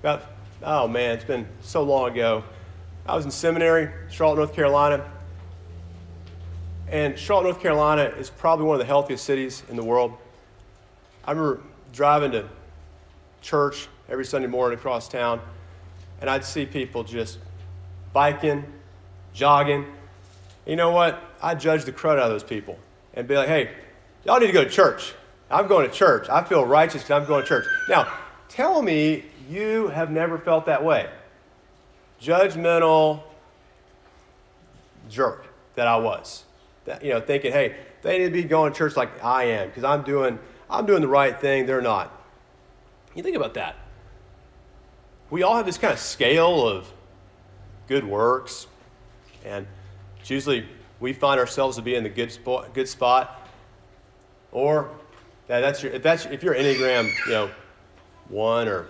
It's been so long ago. I was in seminary, Charlotte, North Carolina. And Charlotte, North Carolina is probably one of the healthiest cities in the world. I remember driving to church every Sunday morning across town, and I'd see people just biking, jogging. You know what? I'd judge the crud out of those people and be like, hey, y'all need to go to church. I'm going to church. I feel righteous because I'm going to church. Now, tell me you have never felt that way. Judgmental jerk that I was. Thinking, hey, they need to be going to church like I am because I'm doing the right thing. They're not. You think about that. We all have this kind of scale of good works, and it's usually we find ourselves to be in the good spot, or if you're Enneagram, 1 or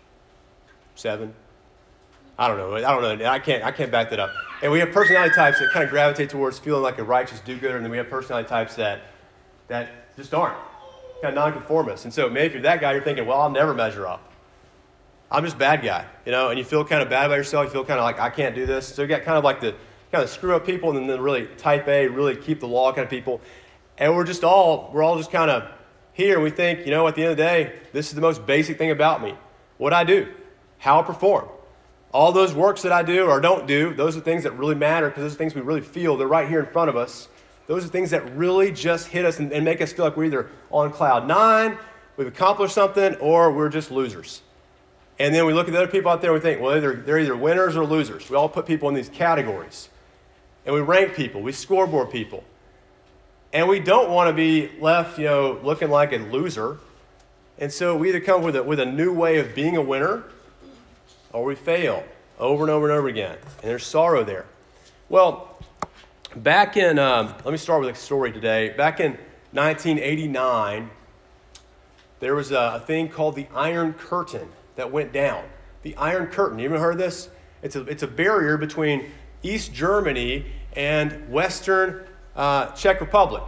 7. I don't know. I can't back that up. And we have personality types that kind of gravitate towards feeling like a righteous do-gooder, and then we have personality types that just aren't, kind of nonconformists. And so maybe if you're that guy, you're thinking, well, I'll never measure up. I'm just a bad guy, and you feel kind of bad about yourself. You feel kind of like, I can't do this. So you got kind of like the kind of screw up people, and then the really type A, really keep the law kind of people. And we're all just kind of here. We think, at the end of the day, this is the most basic thing about me. What I do, how I perform. All those works that I do or don't do, those are things that really matter because those are things we really feel. They're right here in front of us. Those are things that really just hit us and make us feel like we're either on cloud 9, we've accomplished something, or we're just losers. And then we look at the other people out there and we think, well, they're either winners or losers. We all put people in these categories. And we rank people. We scoreboard people. And we don't want to be left, looking like a loser. And so we either come with a new way of being a winner, or we fail over and over and over again. And there's sorrow there. Well, back in, let me start with a story today. Back in 1989, there was a thing called the Iron Curtain that went down. The Iron Curtain, you ever heard of this? It's a barrier between East Germany and Western Czech Republic.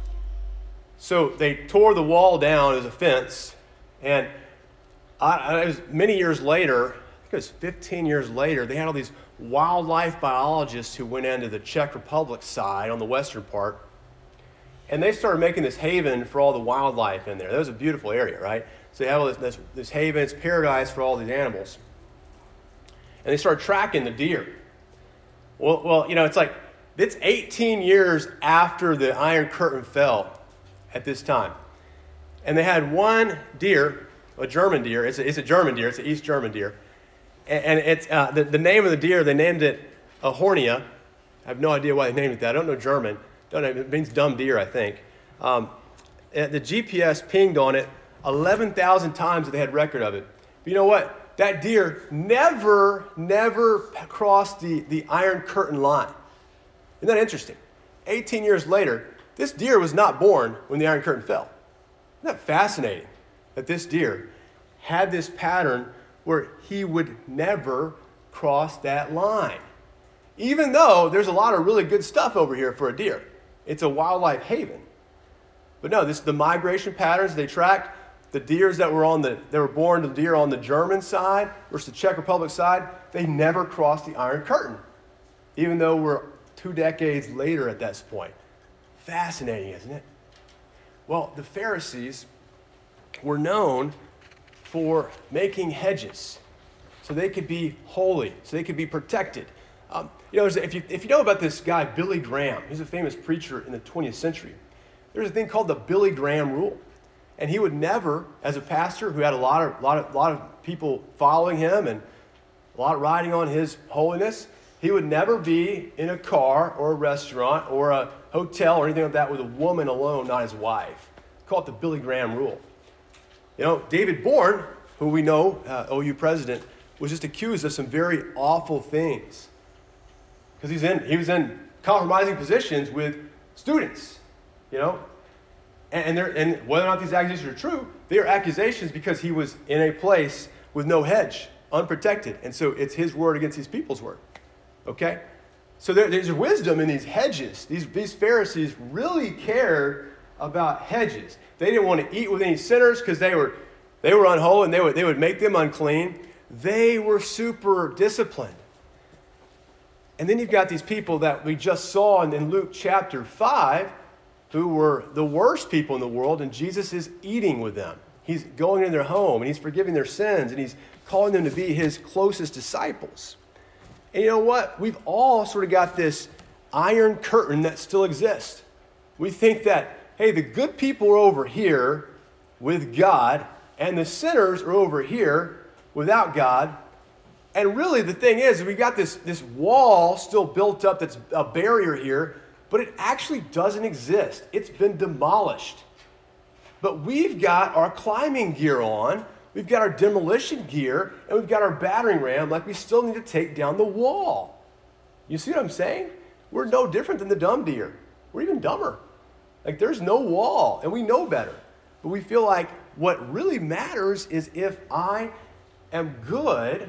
So they tore the wall down as a fence, and it was many years later, I think it was 15 years later, they had all these wildlife biologists who went into the Czech Republic side on the western part, and they started making this haven for all the wildlife in there. That was a beautiful area, right? So they have all this haven, it's paradise for all these animals. And they started tracking the deer. Well, it's 18 years after the Iron Curtain fell at this time. And they had one deer, a German deer. It's a German deer. It's an East German deer. And it's the name of the deer, they named it a Hornia. I have no idea why they named it that. I don't know German. It means dumb deer, I think. The GPS pinged on it 11,000 times that they had record of it. But you know what? That deer never crossed the Iron Curtain line. Isn't that interesting? 18 years later, this deer was not born when the Iron Curtain fell. Isn't that fascinating that this deer had this pattern where he would never cross that line? Even though there's a lot of really good stuff over here for a deer. It's a wildlife haven. But no, the migration patterns they tracked, the deers that were born to deer on the German side versus the Czech Republic side, they never crossed the Iron Curtain, even though we're 2 decades later at this point. Fascinating, isn't it? Well, the Pharisees were known for making hedges so they could be holy, so they could be protected. If you know about this guy, Billy Graham, he's a famous preacher in the 20th century. There's a thing called the Billy Graham rule. And he would never, as a pastor who had a lot of people following him and a lot riding on his holiness, he would never be in a car or a restaurant or a hotel or anything like that with a woman alone, not his wife. Call it the Billy Graham rule. David Bourne, who we know, OU president, was just accused of some very awful things because he was in compromising positions with students, And whether or not these accusations are true, they are accusations because he was in a place with no hedge, unprotected. And so it's his word against his people's word. Okay? So there's wisdom in these hedges. These Pharisees really cared about hedges. They didn't want to eat with any sinners because they were unholy and they would make them unclean. They were super disciplined. And then you've got these people that we just saw in Luke chapter 5 who were the worst people in the world, and Jesus is eating with them. He's going in their home, and he's forgiving their sins, and he's calling them to be his closest disciples. And you know what? We've all sort of got this iron curtain that still exists. We think that, hey, the good people are over here with God, and the sinners are over here without God. And really the thing is, we've got this wall still built up that's a barrier here, but it actually doesn't exist. It's been demolished. But we've got our climbing gear on, we've got our demolition gear, and we've got our battering ram, like we still need to take down the wall. You see what I'm saying? We're no different than the dumb deer. We're even dumber. Like there's no wall, and we know better. But we feel like what really matters is if I am good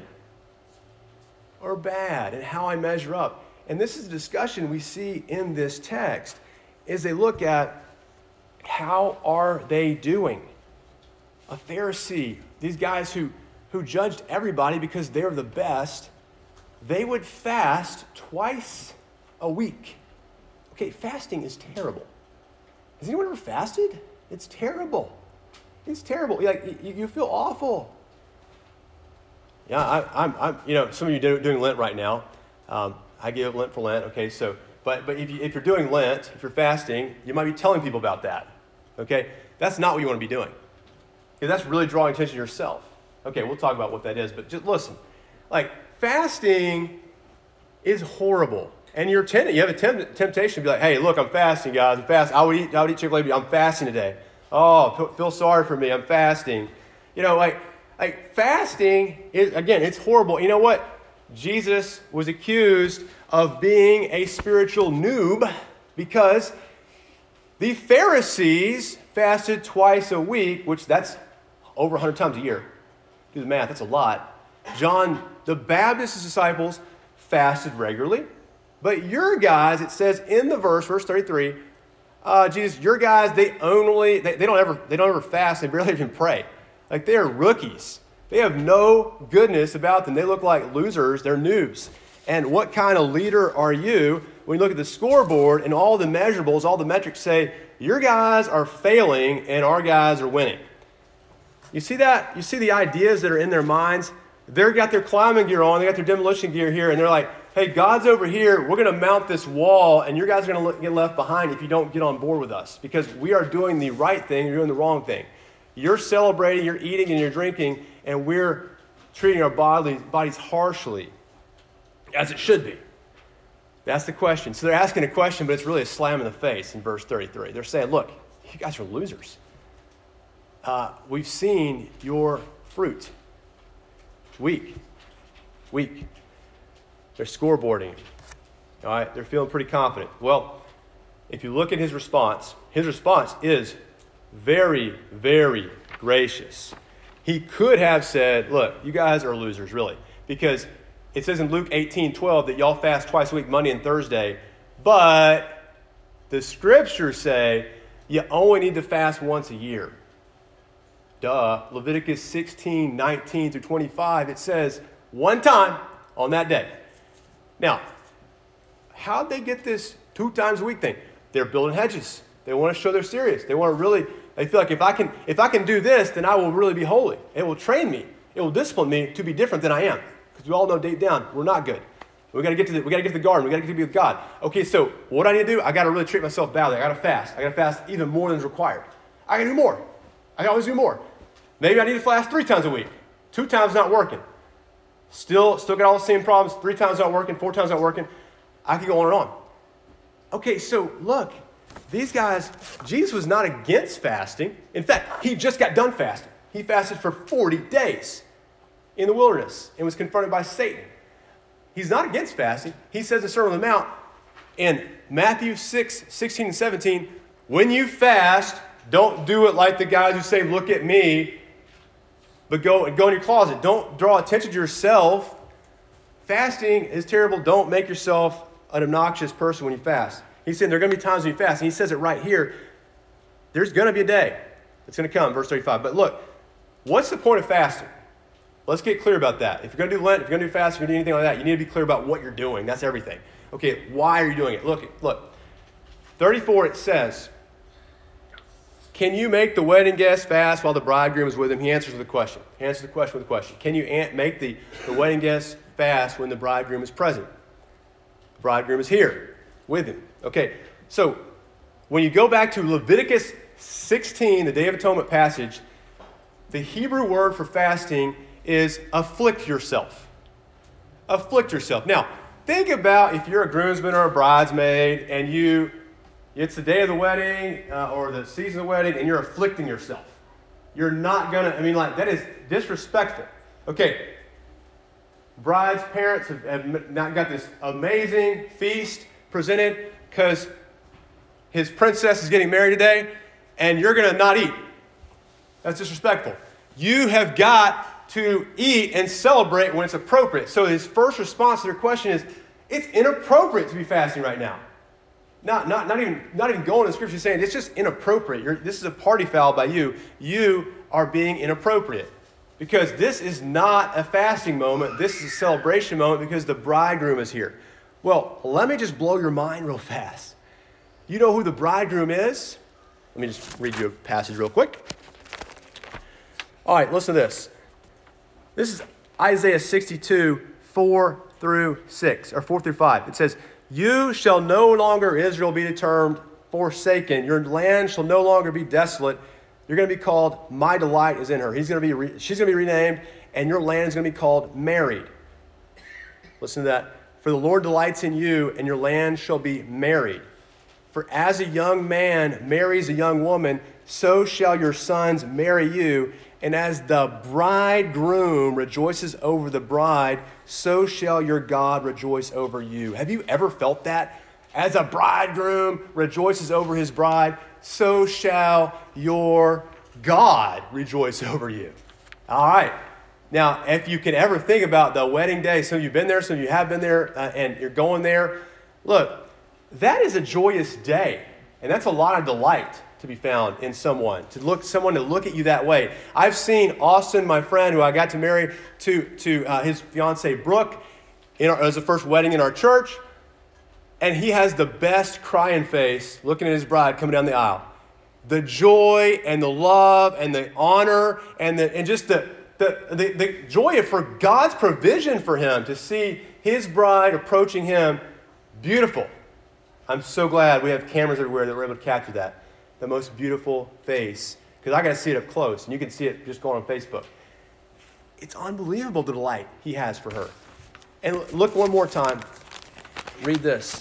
or bad and how I measure up. And this is a discussion we see in this text is they look at how are they doing? A Pharisee, these guys who judged everybody because they're the best, they would fast twice a week. Okay, fasting is terrible. Has anyone ever fasted? It's terrible. It's terrible. Like you feel awful. Yeah, I'm some of you doing Lent right now. I give Lent for Lent. Okay, so but if you're doing Lent, if you're fasting, you might be telling people about that. Okay, that's not what you want to be doing. Because that's really drawing attention to yourself. Okay, we'll talk about what that is, but just listen. Like fasting is horrible, and you have a temptation to be like, "Hey, look, I'm fasting, guys. I'm fasting. I would eat Chick-fil-A, but I'm fasting today. Oh, feel sorry for me. I'm fasting." Like fasting is, again, it's horrible. You know what? Jesus was accused of being a spiritual noob because the Pharisees fasted twice a week, which that's over 100 times a year. Do the math, that's a lot. John the Baptist's disciples fasted regularly. But your guys, it says in the verse 33, Jesus, your guys, they don't ever fast, they barely even pray. Like they are rookies. They have no goodness about them. They look like losers. They're noobs. And what kind of leader are you when you look at the scoreboard and all the measurables, all the metrics say, your guys are failing and our guys are winning? You see that? You see the ideas that are in their minds? They've got their climbing gear on. They got their demolition gear here. And they're like, hey, God's over here. We're going to mount this wall and your guys are going to get left behind if you don't get on board with us because we are doing the right thing. You're doing the wrong thing. You're celebrating, you're eating, and you're drinking, and we're treating our bodies harshly, as it should be. That's the question. So they're asking a question, but it's really a slam in the face in verse 33. They're saying, look, you guys are losers. We've seen your fruit. Weak. They're scoreboarding. All right, they're feeling pretty confident. Well, if you look at his response is very, very gracious. He could have said, look, you guys are losers, really. Because it says in Luke 18:12 that y'all fast twice a week, Monday and Thursday. But the scriptures say you only need to fast once a year. Duh. Leviticus 16:19 through 25, it says one time on that day. Now, how'd they get this 2 times a week thing? They're building hedges. They want to show they're serious. They feel like if I can do this, then I will really be holy. It will train me. It will discipline me to be different than I am. Because we all know deep down, we're not good. We got to get to the garden. We got to get to be with God. Okay, so what do I need to do? I got to really treat myself badly. I got to fast. I got to fast even more than is required. I got to do more. I can always do more. Maybe I need to fast 3 times a week. 2 times not working. Still got all the same problems. 3 times not working. 4 times not working. I could go on and on. Okay, so look. These guys, Jesus was not against fasting. In fact, he just got done fasting. He fasted for 40 days in the wilderness and was confronted by Satan. He's not against fasting. He says in the Sermon on the Mount in Matthew 6:16 and 17, when you fast, don't do it like the guys who say, look at me, but go in your closet. Don't draw attention to yourself. Fasting is terrible. Don't make yourself an obnoxious person when you fast. He's saying there are going to be times when you fast, and he says it right here. There's going to be a day. It's going to come, verse 35. But look, what's the point of fasting? let's get clear about that. If you're going to do Lent, if you're going to do fast, if you're going to do anything like that, you need to be clear about what you're doing. That's everything. Okay, why are you doing it? Look. 34, it says, can you make the wedding guest fast while the bridegroom is with him? He answers the question. He answers the question with a question. Can you make the wedding guest fast when the bridegroom is present? The bridegroom is here with him. Okay, so when you go back to Leviticus 16, the Day of Atonement passage, the Hebrew word for fasting is afflict yourself. Afflict yourself. Now, think about if you're a groomsman or a bridesmaid and it's the day of the wedding or the season of the wedding and you're afflicting yourself. You're not going to, that is disrespectful. Okay, bride's parents have not got this amazing feast presented because his princess is getting married today and you're going to not eat. That's disrespectful. You have got to eat and celebrate when it's appropriate. So his first response to their question is, it's inappropriate to be fasting right now. Not even going to Scripture saying it's just inappropriate. This is a party foul by you. You are being inappropriate because this is not a fasting moment. This is a celebration moment because the bridegroom is here. Well, let me just blow your mind real fast. You know who the bridegroom is? Let me just read you a passage real quick. All right, listen to this. This is Isaiah 62, 4 through 6, or 4 through 5. It says, you shall no longer, Israel, be termed forsaken. Your land shall no longer be desolate. You're going to be called, my delight is in her. She's going to be renamed, and your land is going to be called married. Listen to that. For the Lord delights in you, and your land shall be married. For as a young man marries a young woman, so shall your sons marry you. And as the bridegroom rejoices over the bride, so shall your God rejoice over you. Have you ever felt that? As a bridegroom rejoices over his bride, so shall your God rejoice over you. All right. Now, if you can ever think about the wedding day, some of you have been there, some of you have been there, and you're going there. Look, that is a joyous day, and that's a lot of delight to be found in someone to look at you that way. I've seen Austin, my friend, who I got to marry to his fiancee Brooke, as the first wedding in our church, and he has the best crying face looking at his bride coming down the aisle. The joy and the love and the honor and just the joy for God's provision for him to see his bride approaching him, beautiful. I'm so glad we have cameras everywhere that we're able to capture that. The most beautiful face. Because I got to see it up close, and you can see it just going on Facebook. It's unbelievable the delight he has for her. And look one more time. Read this.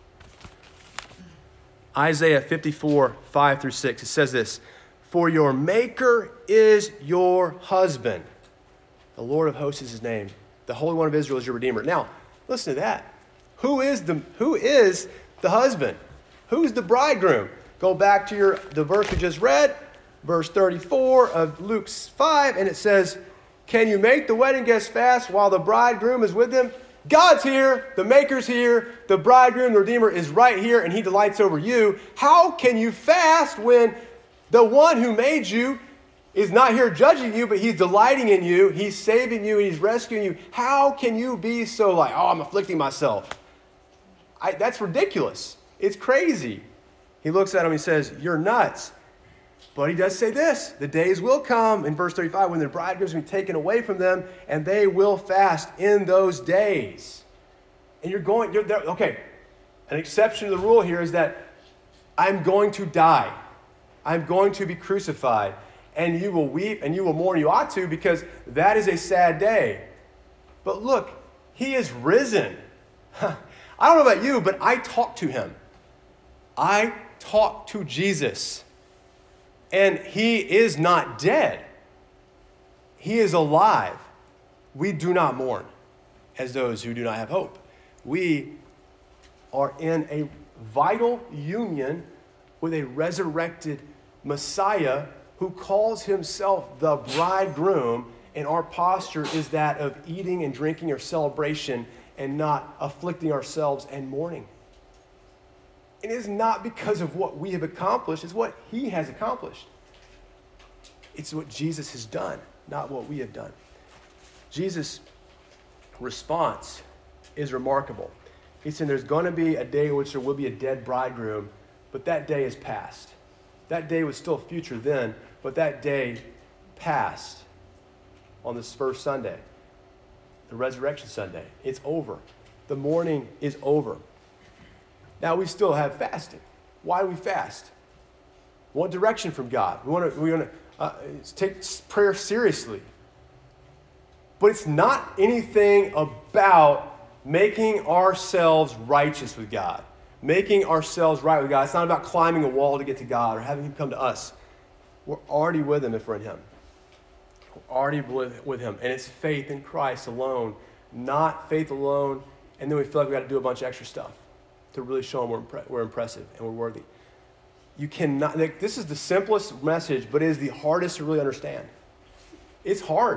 Isaiah 54, 5 through 6. It says this, for your maker is your husband. The Lord of hosts is his name. The Holy One of Israel is your Redeemer. Now, listen to that. Who is the husband? Who's the bridegroom? Go back to the verse we just read, verse 34 of Luke 5, and it says, can you make the wedding guest fast while the bridegroom is with them? God's here, the maker's here, the bridegroom, the Redeemer is right here, and he delights over you. How can you fast when the one who made you is not here judging you, but he's delighting in you, he's saving you, and he's rescuing you? How can you be so I'm afflicting myself? That's ridiculous. It's crazy. He looks at him and he says, you're nuts. But he does say this, the days will come, in verse 35, when the bridegroom will be taken away from them, and they will fast in those days. And you're there. Okay, an exception to the rule here is that I'm going to die. I'm going to be crucified. And you will weep and you will mourn. You ought to, because that is a sad day. But look, he is risen. I don't know about you, but I talked to him. I talked to Jesus. And he is not dead. He is alive. We do not mourn as those who do not have hope. We are in a vital union with a resurrected Messiah who calls himself the bridegroom, and our posture is that of eating and drinking or celebration and not afflicting ourselves and mourning. It is not because of what we have accomplished, it's what he has accomplished. It's what Jesus has done, not what we have done. Jesus' response is remarkable. He said there's going to be a day in which there will be a dead bridegroom, but that day is past. That day was still future then, but that day passed on this first Sunday, the Resurrection Sunday. It's over. The mourning is over. Now we still have fasting. Why do we fast? We want direction from God. We want to take prayer seriously. But it's not anything about making ourselves righteous with God, making ourselves right with God. It's not about climbing a wall to get to God or having Him come to us. We're already with Him if we're in Him. We're already with Him. And it's faith in Christ alone, not faith alone, and then we feel like we've got to do a bunch of extra stuff to really show Him we're impressive and we're worthy. You cannot, this is the simplest message, but it is the hardest to really understand. It's hard.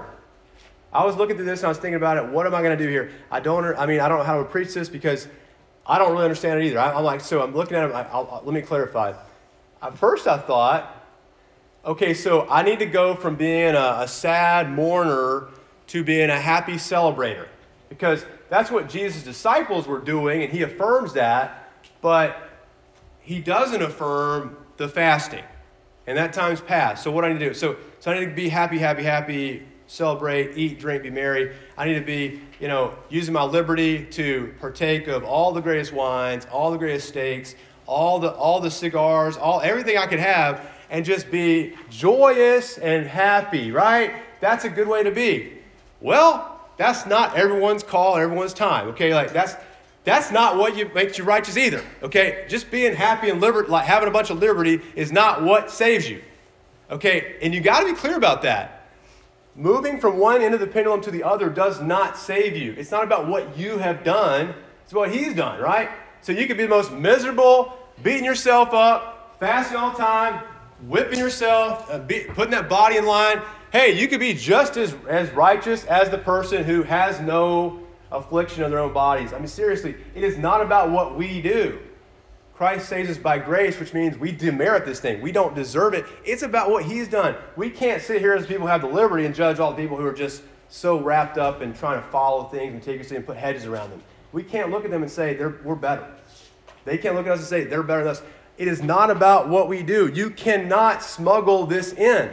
I was looking through this and I was thinking about it. What am I going to do here? I don't know how to preach this because I don't really understand it either. I'm looking at it. Let me clarify. At first I thought, okay, so I need to go from being a sad mourner to being a happy celebrator because that's what Jesus' disciples were doing, and He affirms that, but He doesn't affirm the fasting, and that time's passed. So what do I need to do? So I need to be happy, celebrate, eat, drink, be merry. I need to be, using my liberty to partake of all the greatest wines, all the greatest steaks, all the cigars, everything I could have, and just be joyous and happy, right? That's a good way to be. Well, that's not everyone's call, everyone's time, okay? That's not what makes you righteous either, okay? Just being happy and having a bunch of liberty is not what saves you, okay? And you got to be clear about that. Moving from one end of the pendulum to the other does not save you. It's not about what you have done. It's what He's done, right? So you could be the most miserable, beating yourself up, fasting all the time, whipping yourself, putting that body in line. Hey, you could be just as righteous as the person who has no affliction of their own bodies. I mean, seriously, it is not about what we do. Christ saves us by grace, which means we demerit this thing. We don't deserve it. It's about what He's done. We can't sit here as people who have the liberty and judge all the people who are just so wrapped up in trying to follow things and take us in and put hedges around them. We can't look at them and say we're better. They can't look at us and say they're better than us. It is not about what we do. You cannot smuggle this in.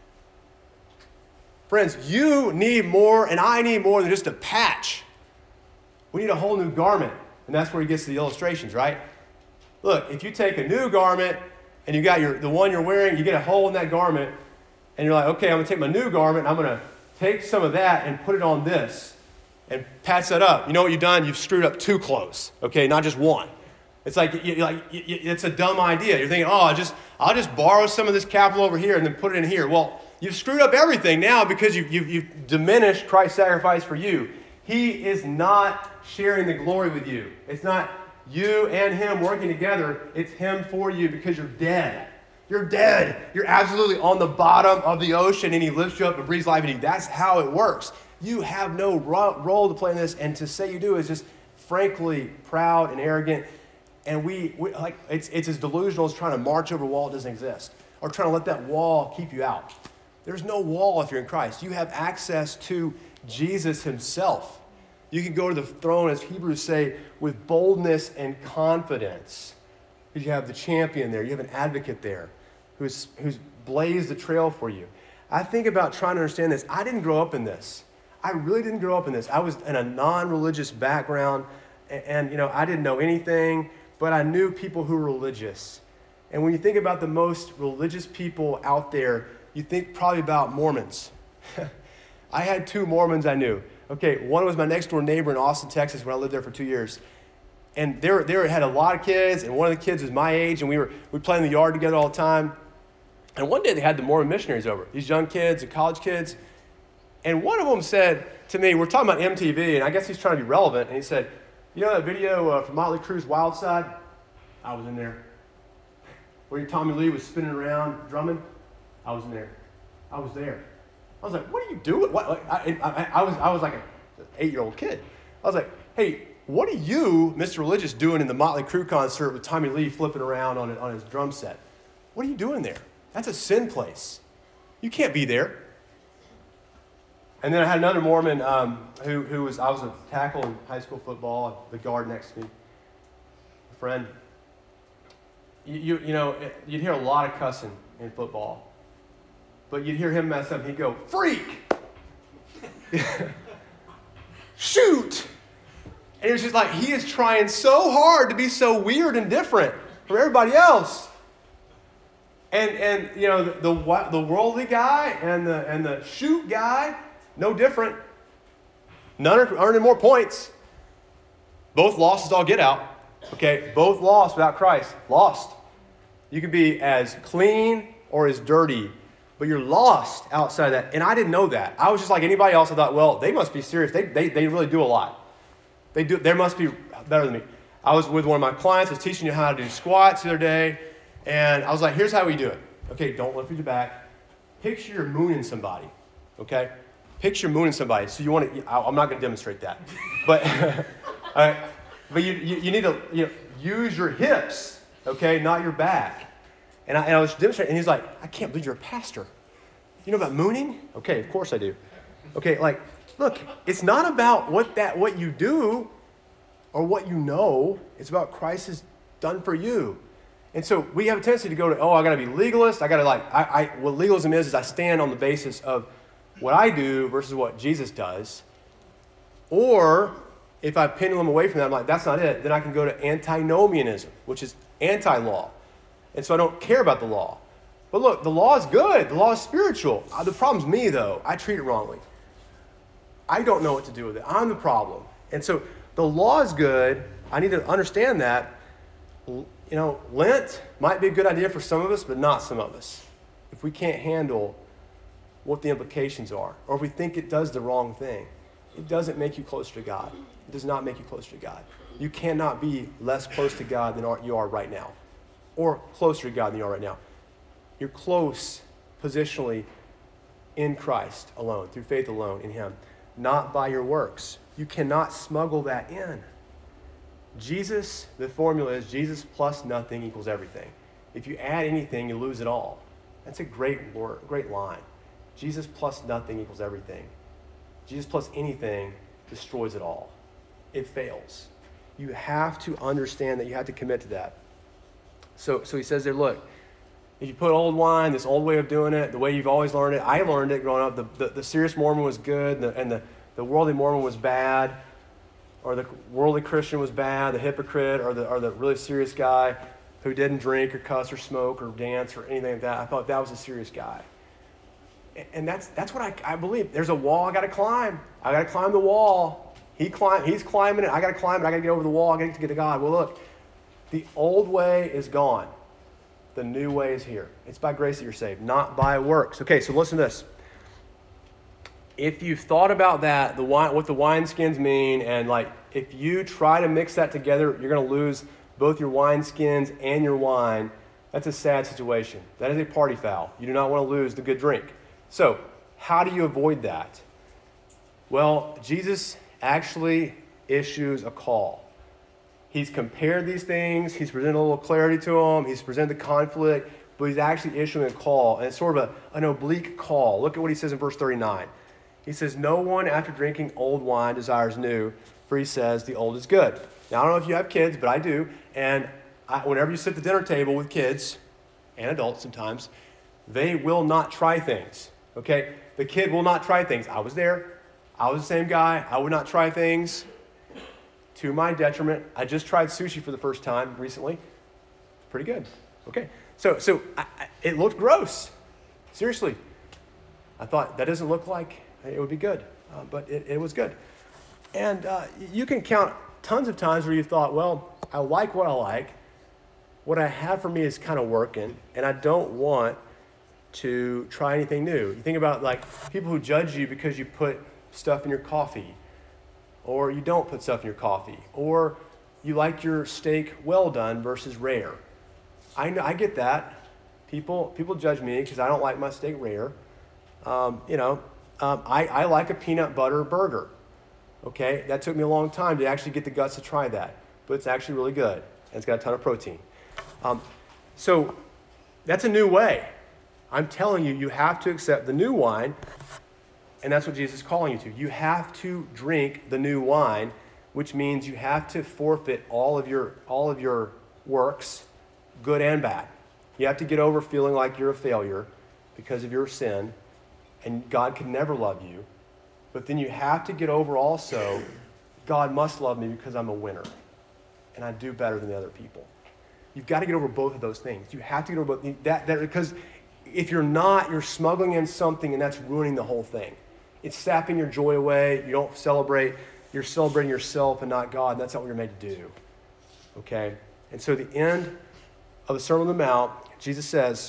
Friends, you need more and I need more than just a patch. We need a whole new garment. And that's where He gets to the illustrations, right? Look, if you take a new garment and you got the one you're wearing, you get a hole in that garment, and you're like, okay, I'm going to take my new garment, and I'm going to take some of that and put it on this and patch that up. You know what you've done? You've screwed up two clothes, okay, not just one. It's it's a dumb idea. You're thinking, I'll just borrow some of this capital over here and then put it in here. Well, you've screwed up everything now because you've diminished Christ's sacrifice for you. He is not sharing the glory with you. It's not you and Him working together. It's Him for you because you're dead. You're dead. You're absolutely on the bottom of the ocean, and He lifts you up and breathes life into you. That's how it works. You have no role to play in this, and to say you do is just frankly proud and arrogant. And it's as delusional as trying to march over a wall that doesn't exist, or trying to let that wall keep you out. There's no wall if you're in Christ. You have access to Jesus Himself. You can go to the throne, as Hebrews say, with boldness and confidence. Because you have the champion there. You have an advocate there who's blazed the trail for you. I think about trying to understand this. I didn't grow up in this. I really didn't grow up in this. I was in a non-religious background, and I didn't know anything, but I knew people who were religious. And when you think about the most religious people out there, you think probably about Mormons. I had two Mormons I knew. Okay, one was my next door neighbor in Austin, Texas, when I lived there for 2 years. And they had a lot of kids, and one of the kids was my age, and we'd play in the yard together all the time. And one day they had the Mormon missionaries over, these young kids and college kids. And one of them said to me, we're talking about MTV, and I guess he's trying to be relevant, and he said, you know that video from Motley Crue's Wild Side? I was in there. Where Tommy Lee was spinning around, drumming? I was in there. I was there. I was like, what are you doing? I was like an 8-year-old kid. I was like, hey, what are you, Mr. Religious, doing in the Motley Crue concert with Tommy Lee flipping around on his drum set? What are you doing there? That's a sin place. You can't be there. And then I had another Mormon who was, I was a tackle in high school football, the guard next to me, a friend. You know, you'd hear a lot of cussing in football, but you'd hear him mess up and he'd go, freak! Shoot! And it was just like, he is trying so hard to be so weird and different from everybody else. And you know, the worldly guy and the shoot guy, no different. None are earning more points. Both lost as all get out. Okay, both lost without Christ. Lost. You can be as clean or as dirty, but you're lost outside of that. And I didn't know that. I was just like anybody else. I thought, well, they must be serious. They really do a lot. They must be better than me. I was with one of my clients. I was teaching you how to do squats the other day. And I was like, here's how we do it. Okay, don't lift your back. Picture you're mooning somebody. Okay? Picture mooning somebody. So you want to, I'm not going to demonstrate that. But, all right, but you need to use your hips, okay, not your back. And I was demonstrating, and he's like, I can't believe you're a pastor. You know about mooning? Okay, of course I do. Okay, like, look, it's not about what you do or what you know. It's about Christ has done for you. And so we have a tendency to go to, I got to be legalist. I got to what legalism is I stand on the basis of what I do versus what Jesus does. Or if I pendulum away from that, I'm like, that's not it. Then I can go to antinomianism, which is anti-law. And so I don't care about the law. But look, the law is good. The law is spiritual. The problem's me, though. I treat it wrongly. I don't know what to do with it. I'm the problem. And so the law is good. I need to understand that. You know, Lent might be a good idea for some of us, but not some of us. If we can't handle what the implications are, or if we think it does the wrong thing, it doesn't make you closer to God. It does not make you closer to God. You cannot be less close to God than you are right now, or closer to God than you are right now. You're close positionally in Christ alone, through faith alone in Him, not by your works. You cannot smuggle that in. Jesus, the formula is Jesus plus nothing equals everything. If you add anything, you lose it all. That's a great word, great line. Jesus plus nothing equals everything. Jesus plus anything destroys it all. It fails. You have to understand that you have to commit to that. So he says there, look, if you put old wine, this old way of doing it, the way you've always learned it, I learned it growing up, the serious Mormon was good, and the worldly Mormon was bad, or the worldly Christian was bad, the hypocrite, or the really serious guy who didn't drink or cuss or smoke or dance or anything like that. I thought that was a serious guy. And that's what I believe. There's a wall I got to climb. I got to climb the wall. He's climbing it. I got to climb it. I got to get over the wall. I got to get to God. Well, look, the old way is gone. The new way is here. It's by grace that you're saved, not by works. Okay, so listen to this. If you've thought about that, what the wineskins mean, and like if you try to mix that together, you're going to lose both your wineskins and your wine. That's a sad situation. That is a party foul. You do not want to lose the good drink. So, how do you avoid that? Well, Jesus actually issues a call. He's compared these things. He's presented a little clarity to them. He's presented the conflict, but he's actually issuing a call, and it's sort of an oblique call. Look at what he says in verse 39. He says, no one after drinking old wine desires new, for he says the old is good. Now, I don't know if you have kids, but I do, and whenever you sit at the dinner table with kids, and adults sometimes, they will not try things, okay? The kid will not try things. I was there. I was the same guy. I would not try things to my detriment. I just tried sushi for the first time recently. Pretty good. Okay. So it looked gross. Seriously. I thought, that doesn't look like it would be good, but it was good. And you can count tons of times where you thought, well, I like what I like. What I have for me is kind of working, and I don't want to try anything new. You think about like people who judge you because you put stuff in your coffee, or you don't put stuff in your coffee, or you like your steak well done versus rare. I get that. People judge me because I don't like my steak rare. I like a peanut butter burger. Okay, that took me a long time to actually get the guts to try that, but it's actually really good, and it's got a ton of protein. So that's a new way. I'm telling you, you have to accept the new wine And that's what Jesus is calling you to. You have to drink the new wine, which means you have to forfeit all of your works, good and bad. You have to get over feeling like you're a failure because of your sin, and God can never love you. But then you have to get over also, God must love me because I'm a winner, and I do better than the other people. You've got to get over both of those things. You have to get over both that because if you're not, you're smuggling in something, and that's ruining the whole thing. It's sapping your joy away. You don't celebrate. You're celebrating yourself and not God. And that's not what you're made to do. Okay? And so at the end of the Sermon on the Mount, Jesus says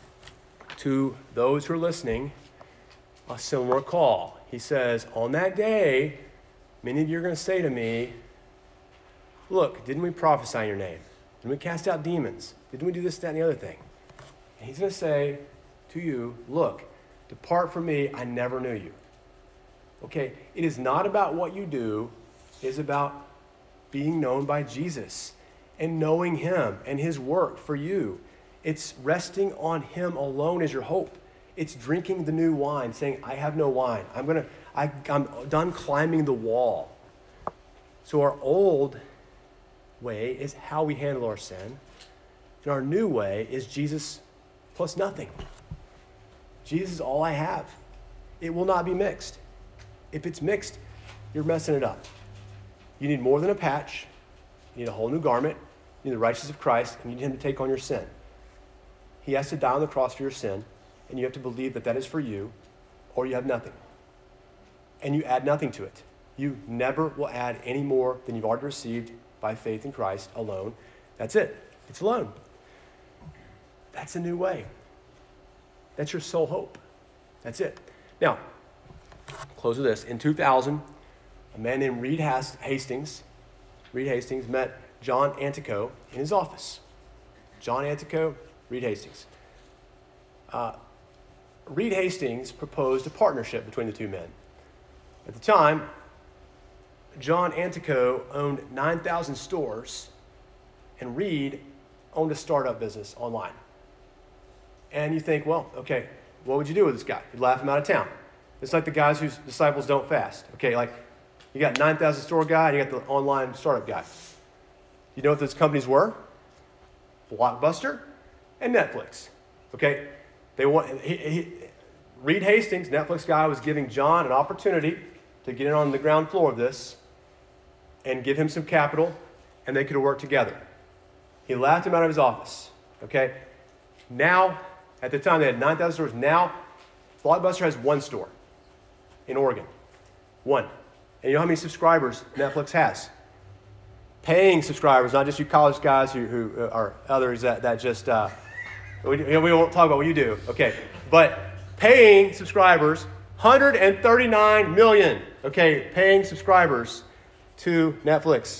to those who are listening a similar call. He says, on that day, many of you are going to say to me, look, didn't we prophesy in your name? Didn't we cast out demons? Didn't we do this, that, and the other thing? And he's going to say to you, look, depart from me, I never knew you. Okay, it is not about what you do. It is about being known by Jesus and knowing him and his work for you. It's resting on him alone as your hope. It's drinking the new wine, saying, I have no wine. I'm done climbing the wall. So our old way is how we handle our sin. And our new way is Jesus plus nothing. Jesus is all I have. It will not be mixed. If it's mixed, you're messing it up. You need more than a patch. You need a whole new garment. You need the righteousness of Christ, and you need him to take on your sin. He has to die on the cross for your sin, and you have to believe that that is for you, or you have nothing. And you add nothing to it. You never will add any more than you've already received by faith in Christ alone. That's it. It's alone. That's a new way. That's your sole hope. That's it. Now, close with this. In 2000, a man named Reed Hastings met John Antico in his office. John Antico, Reed Hastings. Reed Hastings proposed a partnership between the two men. At the time, John Antico owned 9,000 stores, and Reed owned a startup business online. And you think, well, okay, what would you do with this guy? You'd laugh him out of town. It's like the guys whose disciples don't fast. Okay, like you got 9,000 store guy and you got the online startup guy. You know what those companies were? Blockbuster and Netflix. Okay, Reed Hastings, Netflix guy, was giving John an opportunity to get in on the ground floor of this and give him some capital, and they could have worked together. He laughed him out of his office. Okay, now at the time they had 9,000 stores. Now Blockbuster has one store in Oregon. One. And you know how many subscribers Netflix has? Paying subscribers, not just you college guys who are others that just, we won't talk about what you do. Okay. But paying subscribers, 139 million, okay, paying subscribers to Netflix.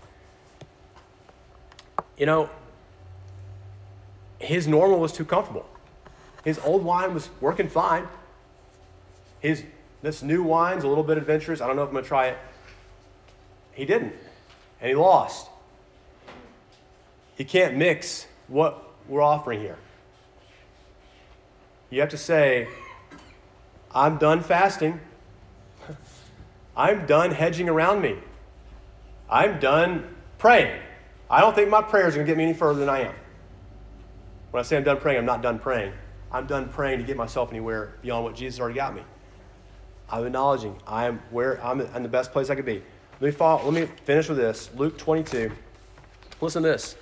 You know, his normal was too comfortable. His old wine was working fine. This new wine's a little bit adventurous. I don't know if I'm going to try it. He didn't, and he lost. You can't mix what we're offering here. You have to say, I'm done fasting. I'm done hedging around me. I'm done praying. I don't think my prayers are going to get me any further than I am. When I say I'm done praying, I'm not done praying. I'm done praying to get myself anywhere beyond what Jesus already got me. I'm acknowledging I'm in the best place I could be. Let me finish with this. Luke 22. Listen to this.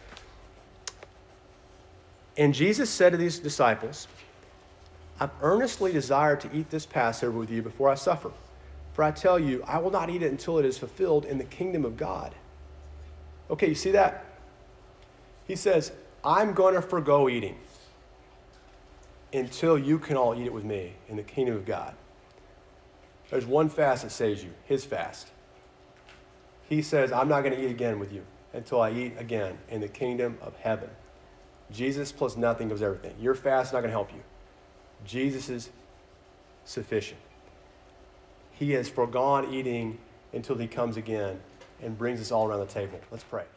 And Jesus said to these disciples, I've earnestly desired to eat this Passover with you before I suffer. For I tell you, I will not eat it until it is fulfilled in the kingdom of God. Okay, you see that? He says, I'm going to forgo eating until you can all eat it with me in the kingdom of God. There's one fast that saves you, his fast. He says, I'm not going to eat again with you until I eat again in the kingdom of heaven. Jesus plus nothing gives everything. Your fast is not going to help you. Jesus is sufficient. He has foregone eating until he comes again and brings us all around the table. Let's pray.